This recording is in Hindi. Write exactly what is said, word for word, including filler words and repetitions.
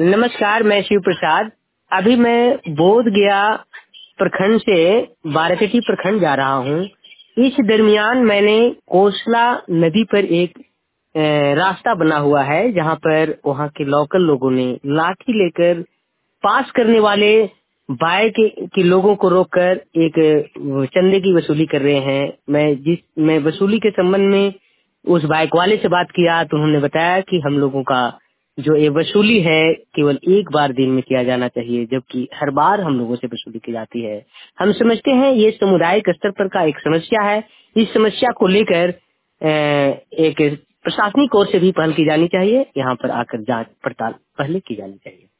नमस्कार, मैं शिव प्रसाद। अभी मैं बोध गया प्रखंड से बाराचट्टी प्रखंड जा रहा हूँ। इस दरमियान मैंने कोसला नदी पर एक अ, रास्ता बना हुआ है, जहाँ पर वहाँ के लोकल लोगों ने लाठी लेकर पास करने वाले बाइक के, के लोगों को रोककर एक अ, चंदे की वसूली कर रहे हैं। मैं जिस मैं वसूली के संबंध में उस बाइक वाले से बात किया तो उन्होंने बताया कि हम लोगों का जो ये वसूली है केवल एक बार दिन में किया जाना चाहिए, जबकि हर बार हम लोगों से वसूली की जाती है। हम समझते हैं ये सामुदायिक स्तर पर का एक समस्या है। इस समस्या को लेकर अ, एक प्रशासनिक ओर से भी पहल की जानी चाहिए। यहाँ पर आकर जांच पड़ताल पहले की जानी चाहिए।